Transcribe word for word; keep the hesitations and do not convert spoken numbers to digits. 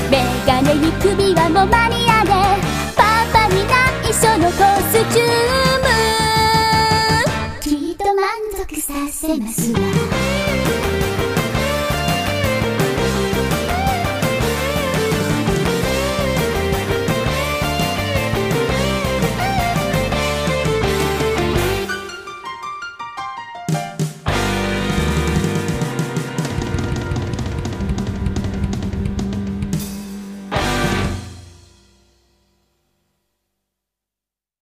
メガネに首輪もマニアでパパに内緒のコスチュームきっと満足させますわ